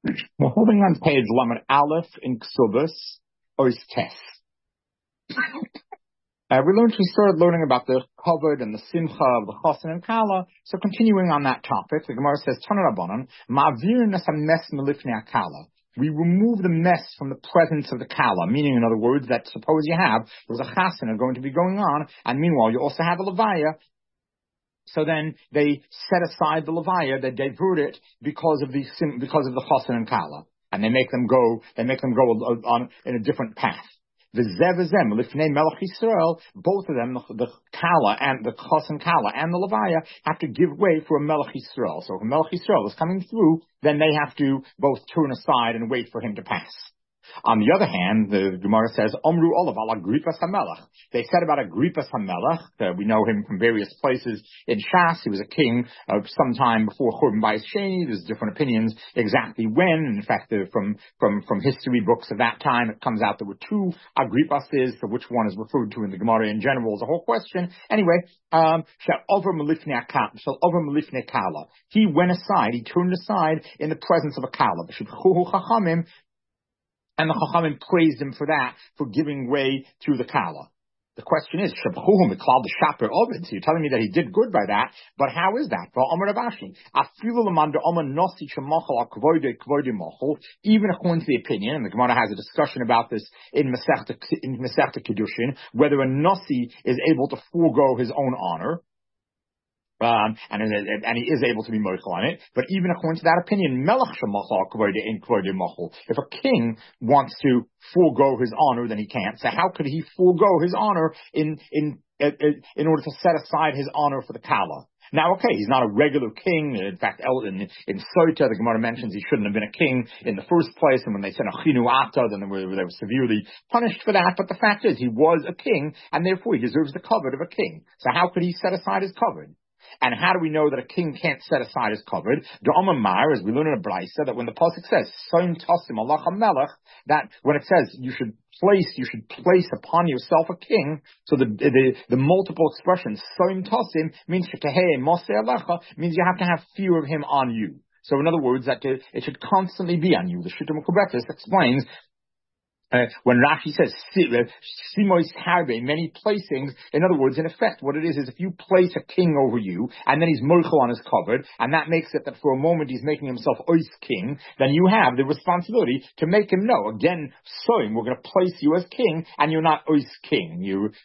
We're holding on page Lamed Aleph in Ksubas, Ois Tes. We started learning about the kavod and the simcha of the chassan and kala. So continuing on that topic, the Gemara says, Tana Rabbanan, ma'avir nas mes melifnei kala. We remove the mess from the presence of the kala, meaning, in other words, that suppose there's a chassan going to be going on, and meanwhile you also have a levaya. So then they set aside the levaya, they divert it because of the chassan and kala, and they make them go on in a different path. The Zevazem, Lifnei Melech Yisrael, both of them, the Kala and the chassan Kala and the Levaya, have to give way for a Melech Yisrael. So if a Melech Yisrael is coming through, then they have to both turn aside and wait for him to pass. On the other hand, the Gemara says, Omru Olav ala Agrippas HaMelech. They said about Agrippas HaMelech, we know him from various places in Shas. He was a king sometime before Churban Bayis Sheni. There's different opinions exactly when. In fact, from history books of that time, it comes out there were two Agrippases. For which one is referred to in the Gemara in general is a whole question. Anyway, Over Melifnei Kala. He went aside, he turned aside in the presence of a Kala. And the Chachamim praised him for that, for giving way to the Kala. The question is, so you're telling me that he did good by that, but how is that? Even according to the opinion, and the Gemara has a discussion about this in Masechta Kiddushin, whether a Nasi is able to forego his own honor, and he is able to be mochel on it. But even according to that opinion, if a king wants to forego his honor, then he can't. So how could he forego his honor in order to set aside his honor for the Kala? Now, okay, he's not a regular king. In fact, in Soita, the Gemara mentions he shouldn't have been a king in the first place. And when they said Achinu Ata, then they were severely punished for that. But the fact is, he was a king, and therefore he deserves the kavod of a king. So how could he set aside his kavod? And how do we know that a king can't set aside his kavod? Da'amar, as we learn in a brisa, that when the pasuk says "Soim Tasim Allah HaMelech," that when it says you should place upon yourself a king. So the multiple expressions "Soim Tasim" means Shekehei Mosei Alecha, means you have to have fear of him on you. So in other words, that it should constantly be on you. The Shita Mekubetis explains. When Rashi says Simois Harbe, many placings, in other words, in effect, what it is if you place a king over you, and then he's mochel on his kavod, and that makes it that for a moment he's making himself ois king, then you have the responsibility to make him know, again, we're going to place you as king, and you're not ois king.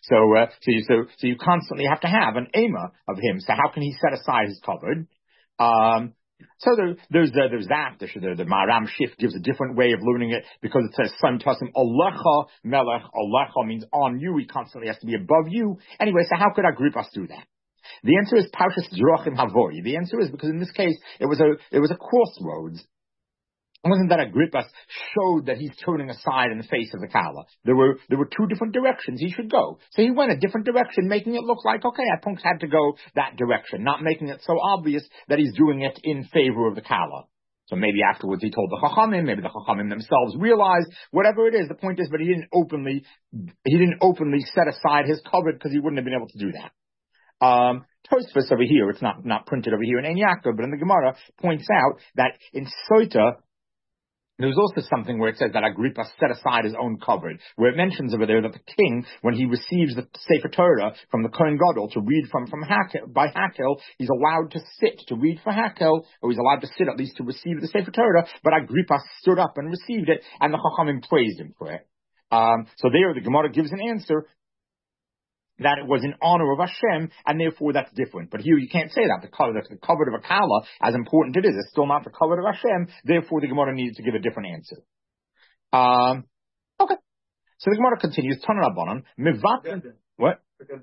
So you constantly have to have an ema of him. So how can he set aside his kavod? So there's that. The Maharam Shif gives a different way of learning it because it says Soim Tasim Alecha Melech. Alecha means on you. He constantly has to be above you. Anyway, so how could Agrippas do that? The answer is Parshas Drachim Havoi. The answer is because in this case it was a crossroads. It wasn't that Agrippas showed that he's turning aside in the face of the Kala. There were two different directions he should go. So he went a different direction, making it look like, okay, Apunks had to go that direction, not making it so obvious that he's doing it in favor of the Kala. So maybe afterwards he told the Chachamim, maybe the Chachamim themselves realized, whatever it is, the point is, but he didn't openly set aside his kavod because he wouldn't have been able to do that. Tosfos over here, it's not printed over here in Ein Yaakov, but in the Gemara points out that in Soita, there's also something where it says that Agrippa set aside his own kavod, where it mentions over there that the king, when he receives the Sefer Torah from the Kohen Gadol to read from by Hakel, he's allowed to sit to read for Hakel, or he's allowed to sit at least to receive the Sefer Torah, but Agrippa stood up and received it, and the Chachamim praised him for it. So there the Gemara gives an answer that it was in honor of Hashem, and therefore that's different. But here you can't say that. The kavod of a Kala, as important it is, it's still not the kavod of Hashem, therefore the Gemara needs to give a different answer. Okay. So the Gemara continues, Tana Rabbanan, what?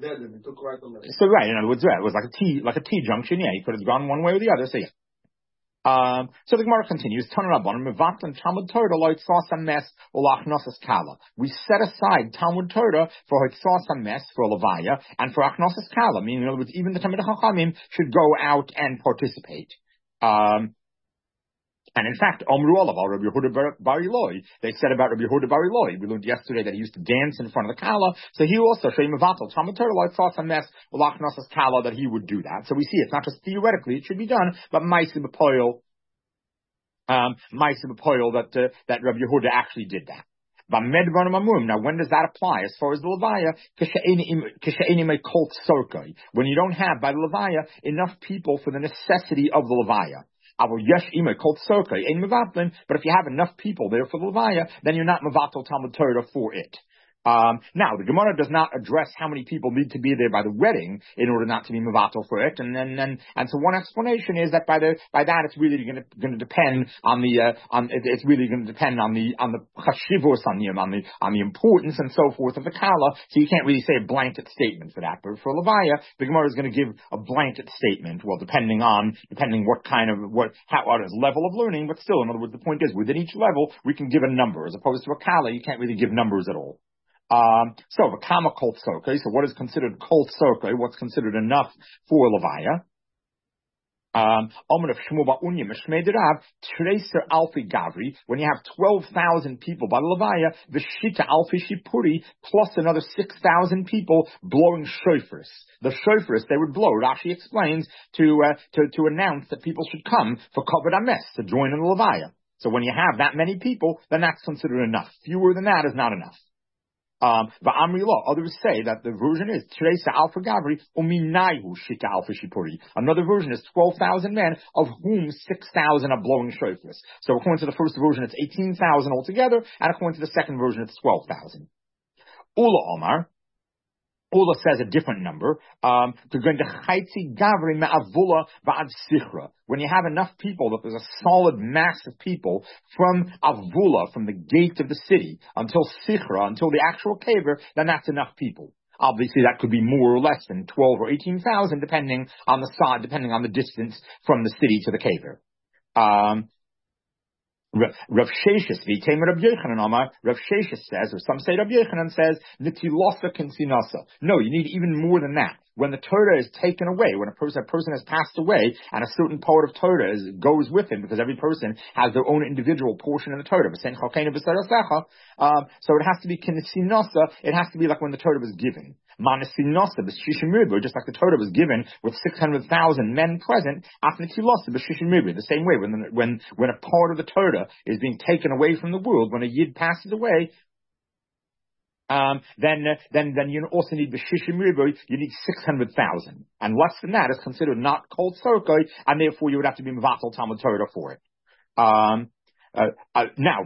So right, in other words, it was like a T junction, yeah, you could have gone one way or the other, so yeah. So the Gemara continues, we set aside Talmud Torah for Hitzas Mes, for Levaya, and for Achnosas Kala, meaning in other words, even the Talmid Chachamim should go out and participate. And in fact, Omru Olav, Rabbi Yehuda Bar Ilai, they said about Rabbi Yehuda Bar Ilai, we learned yesterday that he used to dance in front of the Kala, so he also, Shem Avatal, Talmud Torah, Hitzas Mes, Ulachnosas Kala, that he would do that. So we see it's not just theoretically, it should be done, but Maisi B'Poil, Ma'aseh b'poil that Rabbi Yehuda actually did that. Now, when does that apply? As far as the Levaya, when you don't have by the Levaya enough people for the necessity of the Levaya. But if you have enough people there for the Levaya, then you're not mevatel Talmud Torah for it. Now, the Gemara does not address how many people need to be there by the wedding in order not to be mevatel for it, and so one explanation is that by that it's really going to depend on the chashivos on the importance and so forth of the kala. So you can't really say a blanket statement for that. But for Levaya, the Gemara is going to give a blanket statement. Well, depending what kind of what is level of learning, but still, in other words, the point is within each level we can give a number as opposed to a kala. You can't really give numbers at all. So v'kama kol tzorkei. So what is considered kol tzorkei? What's considered enough for Levaya? Omer of Shmuel ba'unya mishmei derav treser alfi gavri. When you have 12,000 people by the Levaya, the shita alfi shipuri plus another 6,000 people blowing shofars. The shofars they would blow. Rashi explains to announce that people should come for kavod ames to join in the Levaya. So when you have that many people, then that's considered enough. Fewer than that is not enough. Va'amri law. Others say that the version is Teresa Alpha Gavri Uminayu Shita Alpha Shipuri. Another version is 12,000 men, of whom 6,000 are blowing shofars. So according to the first version, it's 18,000 altogether, and according to the second version, it's 12,000. Ula Omar. Ula says a different number. When you have enough people, that there's a solid mass of people from Avula, from the gate of the city, until Sichra, until the actual caver, then that's enough people. Obviously, that could be more or less than 12 or 18,000, depending on the side, depending on the distance from the city to the caver. Rav Sheshes, Rav Yochanan Amar, Rav Sheshes says, or some say Rav Yochanan says, Nitilasa kinsinasa. No, you need even more than that. When the Torah is taken away, when a person has passed away, and a certain part of Torah goes with him, because every person has their own individual portion of the Torah. So it has to be kinsinasa. It has to be like when the Torah was given. Just like the Torah was given with 600,000 men present, the same way when a part of the Torah is being taken away from the world, when a Yid passes away, then you also need b'shishim ribu, you need 600,000, and less than that is considered not kol tzorkei, and therefore you would have to be mevatel Talmud Torah for it. Now,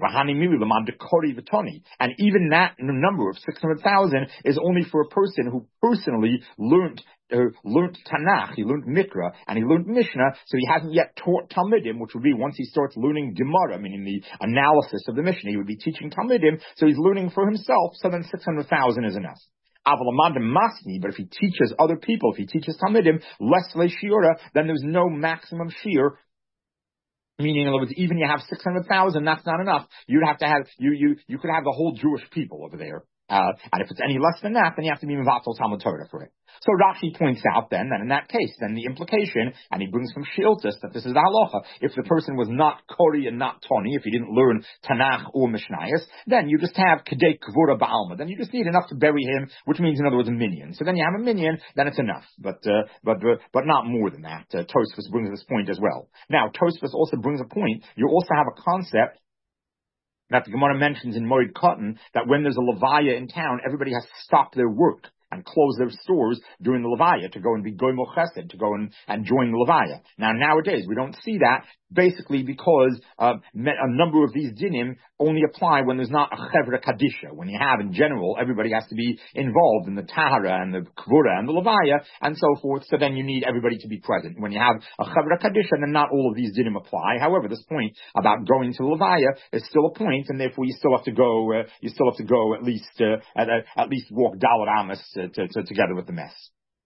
and even that number of 600,000 is only for a person who personally learned Tanakh, he learned Mikra, and he learned Mishnah, so he hasn't yet taught Talmidim, which would be once he starts learning Gemara, meaning the analysis of the Mishnah, he would be teaching Talmidim, so he's learning for himself, so then 600,000 is enough. But if he teaches other people, if he teaches Talmidim, less shiura, then there's no maximum shiur. Meaning, in other words, even you have 600,000, that's not enough. You'd have to have, you could have the whole Jewish people over there. And if it's any less than that, then you have to be mevatel Talmud Torah for it. So Rashi points out then that in that case, then the implication, and he brings from Shiltis that this is the halacha, if the person was not Kori and not Toni, if he didn't learn Tanakh or Mishnayos, then you just have Kedei Kvura Ba'alma. Then you just need enough to bury him, which means, in other words, a minion. So then you have a minion, then it's enough. But not more than that. Tosfos brings this point as well. Now, Tosfos also brings a point. You also have a concept that the Gemara mentions in Moed Katan, that when there's a Levaya in town, everybody has to stop their work and close their stores during the Levaya to go and be Goymo Chesed, to go and join the Levaya. Now, nowadays, we don't see that, basically because a number of these dinim only apply when there's not a Chevra Kadisha. When you have, in general, everybody has to be involved in the Tahara and the Kvura and the Levaya and so forth, so then you need everybody to be present. When you have a Chevra Kadisha, then not all of these dinim apply. However, this point about going to the Levaya is still a point, and therefore you still have to go, at least walk Dalet Amos together with the mess.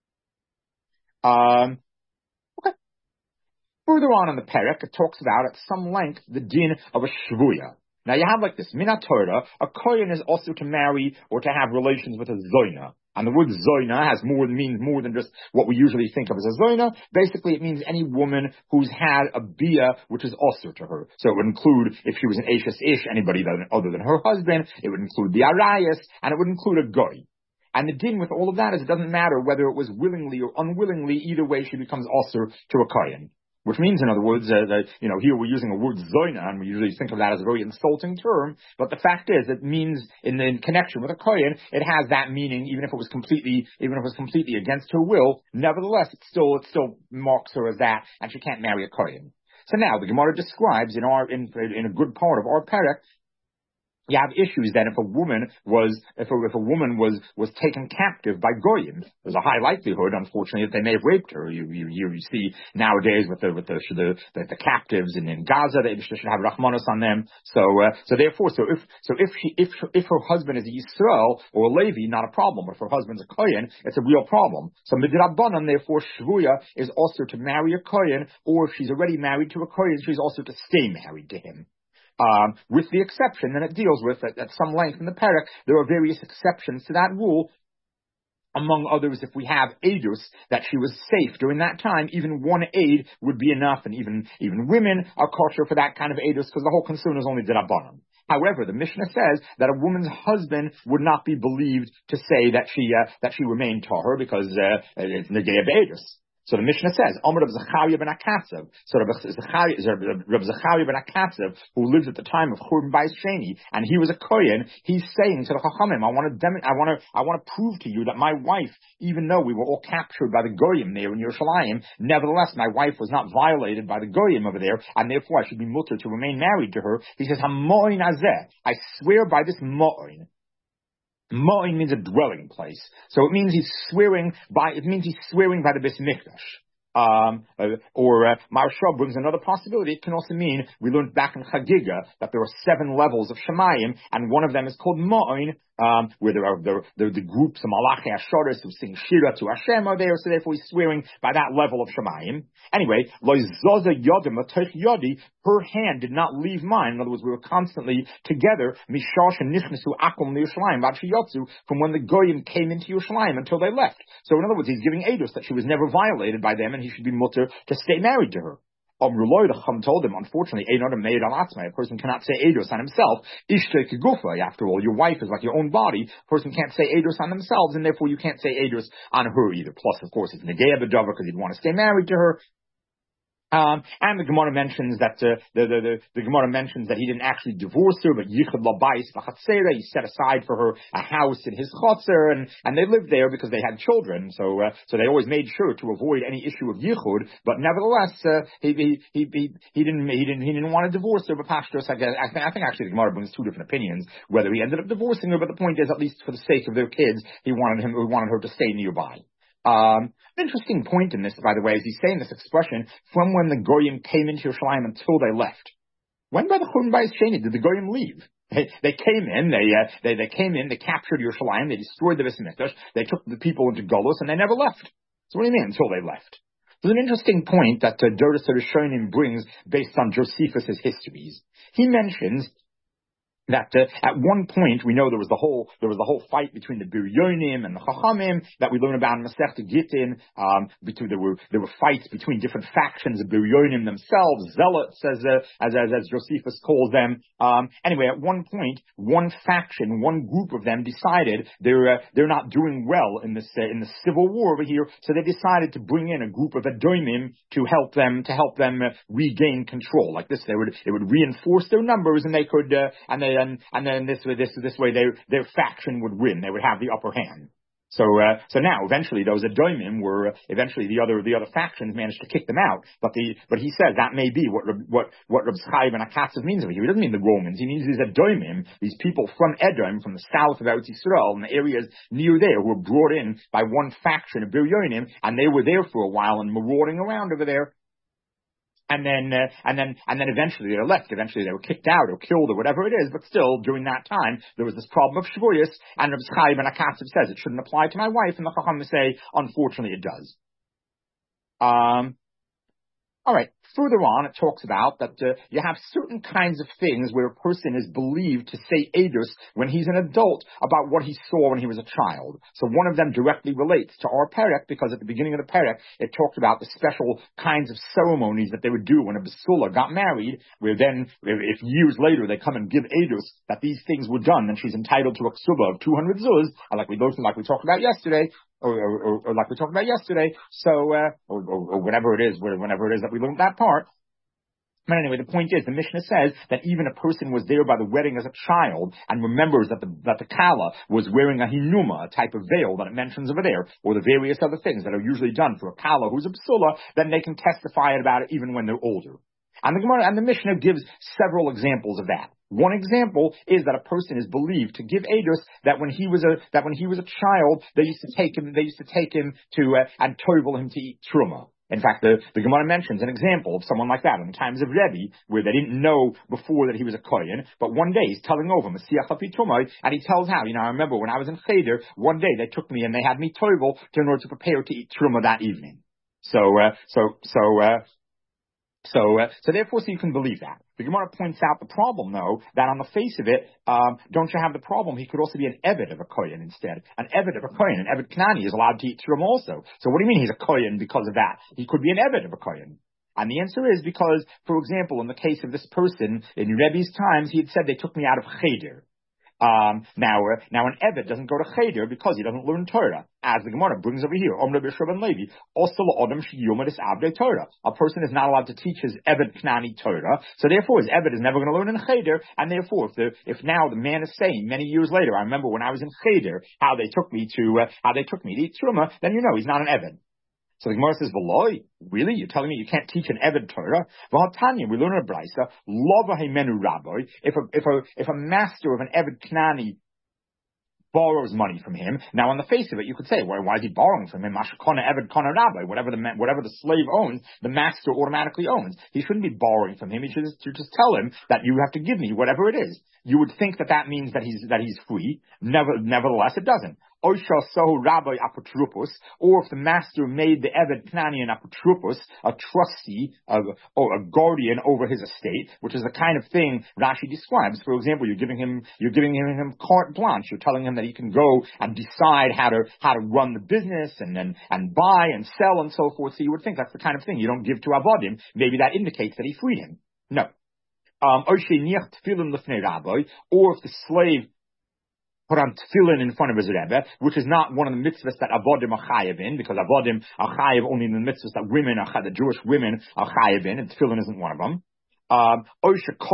Okay. Further on in the Perek, it talks about at some length the din of a shvuya. Now you have like this, Minat Torah, a kohen is also to marry or to have relations with a zoina. And the word zoina means more than just what we usually think of as a zoina. Basically, it means any woman who's had a bia which is osur to her. So it would include, if she was an Eishes Ish, anybody other than her husband. It would include the arayas, and it would include a goy. And the din with all of that is it doesn't matter whether it was willingly or unwillingly, either way she becomes osur to a kohen. which means, in other words, that, here we're using a word zoina, and we usually think of that as a very insulting term, but the fact is, it means, in connection with a kohen, it has that meaning, even if it was completely against her will, nevertheless, it still marks her as that, and she can't marry a kohen. So now, the Gemara describes in a good part of our parak, you have issues then if a woman was taken captive by goyim. There's a high likelihood, unfortunately, that they may have raped her. You see nowadays with the captives in Gaza, they should have rachmanos on them. So if her husband is a Yisrael or a Levi, not a problem. If her husband's a kohen, it's a real problem. So midrabanan, therefore, shvuya is also to marry a kohen, or if she's already married to a kohen, she's also to stay married to him. With the exception, and it deals with at some length in the parak, there are various exceptions to that rule. Among others, if we have edus that she was safe during that time, even one aid would be enough, and even women are kosher for that kind of edus, because the whole concern is only derabanan. However, the Mishnah says that a woman's husband would not be believed to say that she remained tahor because it's negei be'edus. So the Mishnah says, Omer Reb Zechariah ben Akatzev. So Reb Zechariah ben Akatzev, who lived at the time of Churban Bayis Sheni, and he was a kohen, he's saying to the Chachamim, I want to prove to you that my wife, even though we were all captured by the goyim there in Yerushalayim, nevertheless my wife was not violated by the goyim over there, and therefore I should be mutter to remain married to her. He says, Hamoin Azeh, I swear by this mo'in. Mo'in means a dwelling place. So it means he's swearing by the Beis Mikdash. Maharsha brings another possibility. It can also mean, we learned back in Chagiga that there are 7 levels of Shemayim, and one of them is called Mo'in, where there are the groups of Malachi Ashoris who sing Shira to Hashem are there, so therefore he's swearing by that level of Shemayim. Anyway, her hand did not leave mine. In other words, we were constantly together, from when the Goyim came into Yerushalayim until they left. So in other words, he's giving edus that she was never violated by them, and he should be mutter to stay married to her. The Chum told him, unfortunately, a person cannot say edus on himself. After all, your wife is like your own body. A person can't say edus on themselves, and therefore you can't say edus on her either. Plus, of course, it's negei b'davar because he'd want to stay married to her. And the Gemara mentions that the Gemara mentions that he didn't actually divorce her, but yichud labayis v'chatzera, he set aside for her a house in his chotzer, and they lived there because they had children. So they always made sure to avoid any issue of yichud. But nevertheless, he didn't want to divorce her. But pashtos, I think actually the Gemara brings 2 different opinions whether he ended up divorcing her. But the point is, at least for the sake of their kids, he wanted her to stay nearby. An interesting point in this, by the way, is he's saying this expression from when the Goyim came into Yerushalayim until they left. When by the Churban Bayis Sheni did the Goyim leave? They came in, they captured Yerushalayim, they destroyed the Beis Mikdash, they took the people into Golus, and they never left. So what do you mean until they left? There's an interesting point that Doros Rishonim brings based on Josephus' histories. He mentions that at one point we know there was the whole fight between the Biryonim and the Chachamim that we learn about in Masechta Gittin. There were fights between different factions of Biryonim themselves, zealots as Josephus calls them. Anyway, at one point, one faction, one group of them decided they're not doing well in the civil war over here, so they decided to bring in a group of Edomim to help them regain control. Like this, they would reinforce their numbers, and they could and then this way their faction would win. They would have the upper hand. So now eventually those Edomim the other factions managed to kick them out. But he says that may be what Reb Chaim ben Akatzev means over here. He doesn't mean the Romans. He means these Edomim, these people from Edom, from the south of Eretz Yisrael, and the areas near there, who were brought in by one faction of Biryonim, and they were there for a while and marauding around over there. And then eventually they're left. Eventually they were kicked out or killed or whatever it is. But still, during that time, there was this problem of Shvuyas, and Reb Chaim ben Akatzev says it shouldn't apply to my wife, and the Chacham say, unfortunately, it does. All right. Further on, it talks about that you have certain kinds of things where a person is believed to say edus when he's an adult about what he saw when he was a child. So one of them directly relates to our perek, because at the beginning of the perek, it talked about the special kinds of ceremonies that they would do when a basula got married, where then, if years later they come and give edus that these things were done, then she's entitled to a ksuba of 200 zuz, like we talked about yesterday. or like we talked about yesterday. So, or whatever it is, whenever it is that we learned that part. But anyway, the point is, the Mishnah says that even a person was there by the wedding as a child and remembers that the Kala was wearing a hinuma, a type of veil that it mentions over there, or the various other things that are usually done for a Kala who's a psula, then they can testify about it even when they're older. And the Gemara and the Mishnah gives several examples of that. One example is that a person is believed to give edus that when he was a child, they used to take him to and toivel him to eat truma. In fact, the Gemara mentions an example of someone like that in the times of Rebbe, where they didn't know before that he was a kohen, but one day he's telling over Masiach Hapi Tumai, and he tells how, I remember when I was in Cheder, one day they took me and they had me toivel in order to prepare to eat truma that evening. So therefore, you can believe that. The Gemara points out the problem, though, that on the face of it, don't you have the problem? He could also be an Eved of a Kohen instead. An Eved of a Kohen, an Eved Knani is allowed to eat Turim also. So what do you mean he's a Kohen because of that? He could be an Eved of a Kohen. And the answer is because, for example, in the case of this person, in Rebbe's times, he had said they took me out of Cheder. Now an Eved doesn't go to Cheder because he doesn't learn Torah. As the Gemara brings over here, a person is not allowed to teach his Eved Knani Torah, so therefore his Eved is never going to learn in Cheder, and therefore if now the man is saying many years later, I remember when I was in Cheder, how they took me to eat Truma, then he's not an Eved. So the Gemara says, "V'loi, really? You're telling me you can't teach an Eved Torah?" V'hatanya, we learn in a brisa, "Lova heimenu rabbi." If a master of an Eved Knani borrows money from him, now on the face of it, you could say, why is he borrowing from him? Mashakona Eved Kona Rabbi, whatever the slave owns, the master automatically owns. He shouldn't be borrowing from him. He should just tell him that you have to give me whatever it is. You would think that means that he's free. Nevertheless, it doesn't. Oisha sohu rabbi apotropos, or if the master made the Eved Knani an apotropos, a trustee, or a guardian over his estate, which is the kind of thing Rashi describes. For example, you're giving him carte blanche. You're telling him that he can go and decide how to run the business and buy and sell and so forth. So you would think that's the kind of thing you don't give to avodim. Maybe that indicates that he freed him. No. Or if the slave put on tefillin in front of his Rebbe, which is not one of the mitzvahs that avodim are chayiv in, because avodim are chayiv only in the mitzvahs that the Jewish women are chayiv in, and tefillin isn't one of them. Or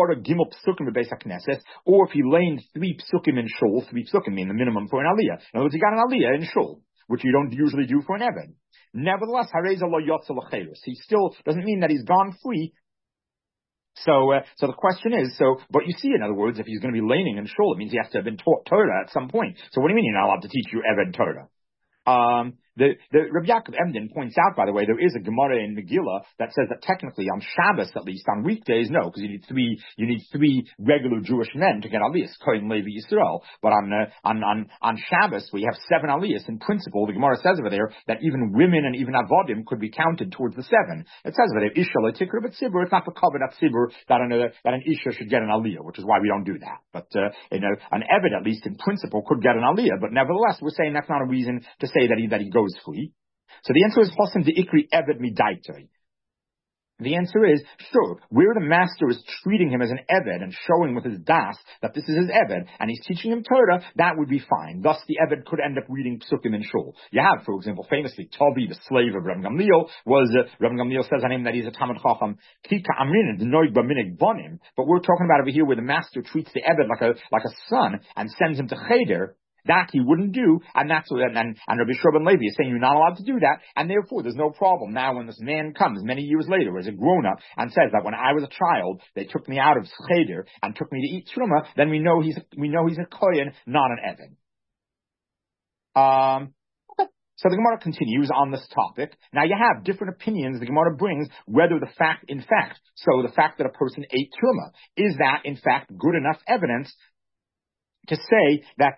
if he laid 3 psukim in shul, 3 psukim mean the minimum for an aliyah. In other words, he got an aliyah in shul, which you don't usually do for an Eved. Nevertheless, he still doesn't mean that he's gone free. So the question is, but you see, in other words, if he's going to be laning in shul, it means he has to have been taught Torah at some point. So what do you mean you're not allowed to teach you Eved Torah? The Rabbi Yaakov Emden points out, by the way, there is a Gemara in Megillah that says that technically on Shabbos, at least on weekdays, no, because you need three regular Jewish men to get aliyahs, Kohen, Levi, Yisrael. But on Shabbos, we have 7 aliyahs. In principle, the Gemara says over there that even women and even avodim could be counted towards the 7. It says over there, Isha letikra b'tzibur. It's not the covet at tzibur that an Isha should get an aliyah, which is why we don't do that. But an Eved, at least in principle, could get an aliyah. But nevertheless, we're saying that's not a reason to say that he goes free. So the answer is Hosen de Ikri Eved Midaitoi. The answer is, sure, where the master is treating him as an Eved and showing with his das that this is his Eved, and he's teaching him Torah, that would be fine. Thus, the Eved could end up reading Psukim in Shul. You have, for example, famously, Tobi, the slave of Reb Gamliel, Reb Gamliel says on him that he's a Talmid Chacham, Kika Amrin, the Noig Baminig Bonim, but we're talking about over here where the master treats the Eved like a son and sends him to Cheder. That he wouldn't do, and that's what, and Rabbi Shua ben Levi is saying you're not allowed to do that, and therefore there's no problem. Now when this man comes many years later as a grown-up and says that when I was a child, they took me out of Cheder and took me to eat Truma, then we know he's a Kohen, not an Eved. Okay. So the Gemara continues on this topic. Now you have different opinions the Gemara brings whether the fact that a person ate Truma, is that in fact good enough evidence to say that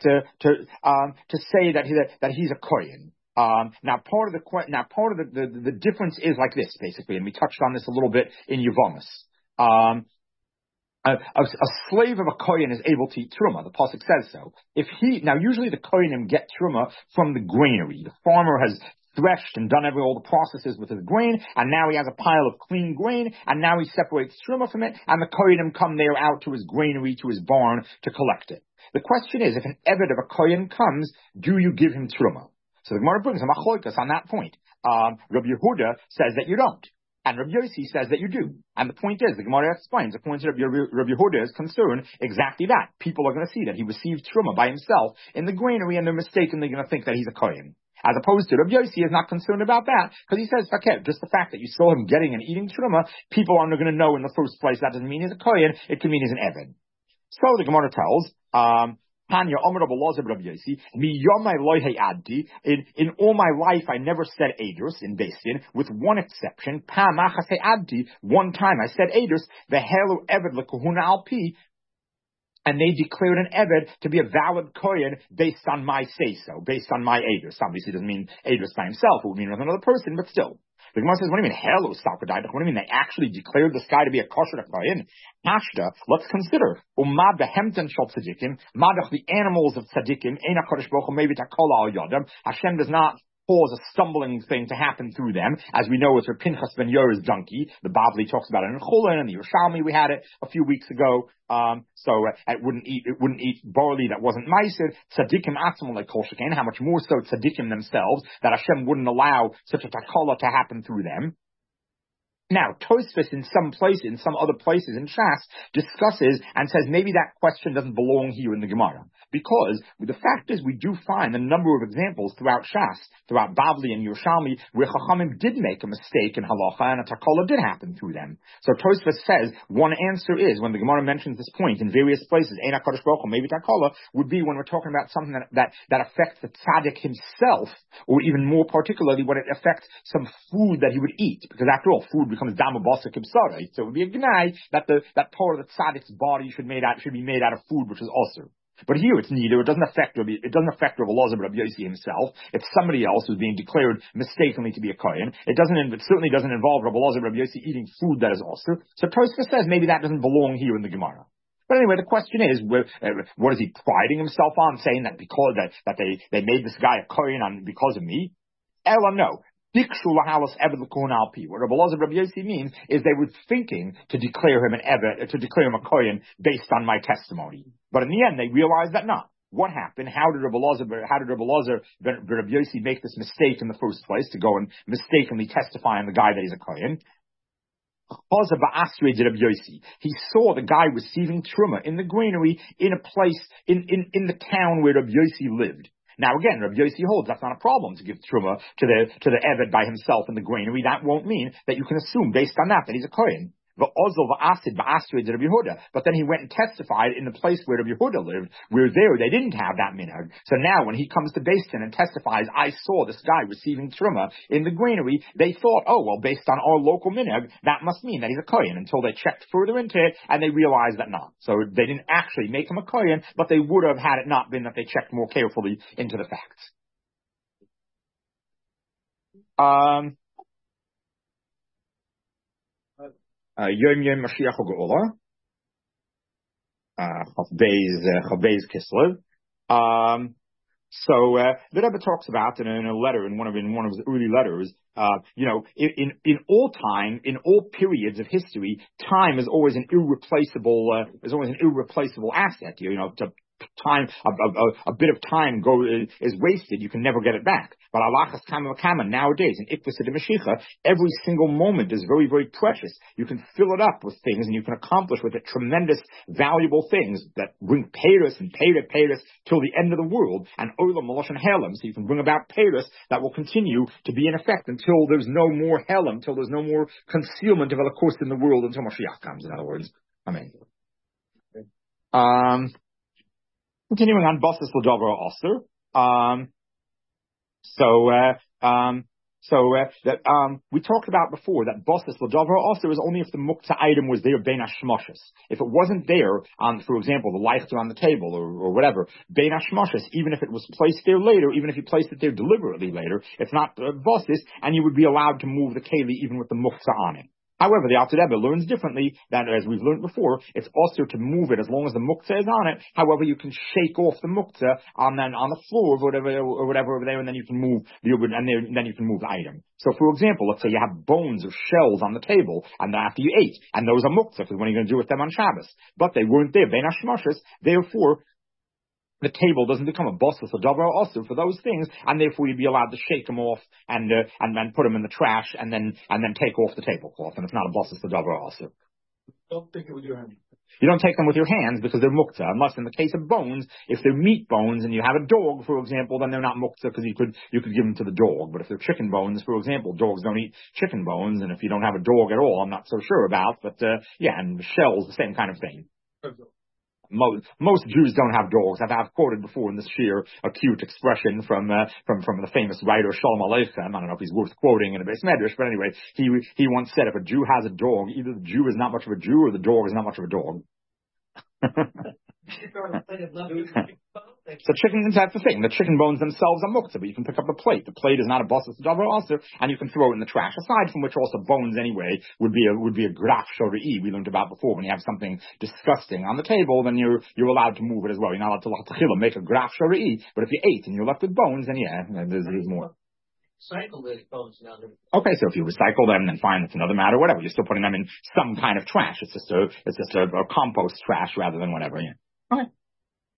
he's a Kohen. Now part of the difference is like this basically, and we touched on this a little bit in Yevamos. A slave of a Kohen is able to eat Truma. The pasuk says so. Usually the Kohenim get Truma from the granary. The farmer has threshed and done all the processes with his grain, and now he has a pile of clean grain, and now he separates Truma from it, and the Kohenim come there out to his granary, to his barn, to collect it. The question is, if an Eved of a Kohen comes, do you give him Truma? So the Gemara brings a machlokas on that point. Rabbi Yehuda says that you don't. And Rabbi Yossi says that you do. And the point is, the Gemara explains, the point of Rabbi Yehuda is concerned exactly that. People are going to see that he received Truma by himself in the granary and they're mistakenly going to think that he's a Kohen. As opposed to Rabbi Yossi is not concerned about that because he says, okay, just the fact that you saw him getting and eating Truma, people aren't going to know in the first place. That doesn't mean he's a Kohen. It can mean he's an Eved. So the Gemara tells, Tanya, Omer Rabbi Elazar Rabbi Yossi, miyomai loy hayadti. In all my life, I never said edus in Beis Din, with one exception. Pam achas hayadti. One time I said edus. Vehelu eved lekahuna alpi. And they declared an Eved to be a valid Kohen based on my say-so, based on my edus. Obviously, it doesn't mean edus by himself. It would mean with another person, but still. The Gemara says, what do you mean, hello, Salkadaidach? What do you mean they actually declared this guy to be a kosher Kohen? Hashda, let's consider. Umad behemten shel tzadikim, madach the animals of tzadikim, ena kodesh baruch hu maybe takol al yodam. Hashem does not cause a stumbling thing to happen through them, as we know with Pinchas ben Yair's donkey. The Bavli talks about it in Chulin, and the Yerushalmi, we had it a few weeks ago. It wouldn't eat barley that wasn't meiser. Tzadikim atzmon like kol shekain. How much more so tzadikim themselves, that Hashem wouldn't allow such a takola to happen through them. Now, Tosfos in some other places in Shas discusses and says maybe that question doesn't belong here in the Gemara. Because the fact is we do find a number of examples throughout Shas, throughout Bavli and Yerushalmi, where Chachamim did make a mistake in halacha and a takola did happen through them. So Tosfos says one answer is, when the Gemara mentions this point in various places, Ein HaKadosh Baruch Hu, maybe takola, would be when we're talking about something that affects the tzaddik himself, or even more particularly when it affects some food that he would eat. Because after all, food becomes dama basa kibsara. So it would be a gnai that that part of the tzaddik's body should be made out of food which is also. But here it's neither. It doesn't affect Rabbi Elazar Rabbi Yossi himself. It's somebody else who's being declared mistakenly to be a Kohen. It certainly doesn't involve Rabbi Elazar Rabbi Yossi eating food that is also. So Tosfos says maybe that doesn't belong here in the Gemara. But anyway, the question is, what is he priding himself on, saying that because that they made this guy a Kohen because of me? Ella, no. What Rabbi Elazar Rabbi Yossi means is they were thinking to declare him an Eved, to declare him a Kohen based on my testimony. But in the end, they realized that not. What happened? How did Rabbi Elazar Rabbi Yossi make this mistake in the first place to go and mistakenly testify on the guy that he's a Kohen? He saw the guy receiving Truma in the granary in a place, in the town where Rabbi Yossi lived. Now again, Rabbi Yossi holds that's not a problem to give Truma to the Eved by himself in the granary. That won't mean that you can assume based on that he's a Kohen. But then he went and testified in the place where Rabbi Yehuda lived, where there they didn't have that minhag. So now when he comes to Beis Din and testifies, I saw this guy receiving Truma in the granary, they thought, oh, well, based on our local minhag, that must mean that he's a Kohen, until they checked further into it and they realized that not. So they didn't actually make him a Kohen, but they would have had it not been that they checked more carefully into the facts. Yom Yom Mashiach HaGeula, Chav Beis Kislev. So the Rebbe talks about in a letter, in one of his early letters, in all time, in all periods of history, time is always an irreplaceable asset. Time, a bit of time is wasted, you can never get it back. But alachas kama nowadays, in Ikvus de Mashiach, every single moment is very, very precious. You can fill it up with things, and you can accomplish with it tremendous, valuable things that bring peiros and peiros till the end of the world, and olam maloshan helam. So you can bring about peiros that will continue to be in effect until there's no more helam, until there's no more concealment of Holocaust in the world, until Mashiach comes. In other words, Amen. Continuing on, Basas L'Davar Aser. We talked about before that Basas L'Davar Aser is only if the muktzah item was there bein hashmashos. If it wasn't there for example, the leichter on the table or whatever, bein hashmashos, even if it was placed there later, even if you placed it there deliberately later, it's not Basas, and you would be allowed to move the keli even with the muktzah on it. However, the Alter Rebbe learns differently, that as we've learned before, it's also to move it as long as the muktzah is on it. However, you can shake off the muktzah on the floor or whatever over there, and then you can move then you can move the item. So, for example, let's say you have bones or shells on the table, and after you ate, and those are muktzah, because what are you going to do with them on Shabbos? But they weren't there, bein hashmashos, therefore, the table doesn't become a basas or davar also for those things, and therefore you'd be allowed to shake them off and then put them in the trash and then take off the tablecloth, and it's not a basas or davar also. Don't take it with your hand. You don't take them with your hands because they're mukta, unless in the case of bones, if they're meat bones and you have a dog, for example, then they're not mukta because you could give them to the dog. But if they're chicken bones, for example, dogs don't eat chicken bones, and if you don't have a dog at all, I'm not so sure about, but and shells, the same kind of thing. Most Jews don't have dogs. I've quoted before in this sheer a cute expression from the famous writer Shalom Aleichem. I don't know if he's worth quoting in a Beis Medrash, but anyway, he once said if a Jew has a dog, either the Jew is not much of a Jew or the dog is not much of a dog. So that's the thing. The chicken bones themselves are muktzah, but you can pick up the plate. The plate is not a basas davar also, and you can throw it in the trash. Aside from which, also bones anyway would be a graf shori'i we learned about before. When you have something disgusting on the table, then you're allowed to move it as well. You're not allowed to make a graf shori'i, but if you ate and you're left with bones, then there's more. Recycle those bones now. Okay, so if you recycle them, then fine, it's another matter. Whatever, you're still putting them in some kind of trash. It's just a compost trash rather than whatever. Yeah. Okay.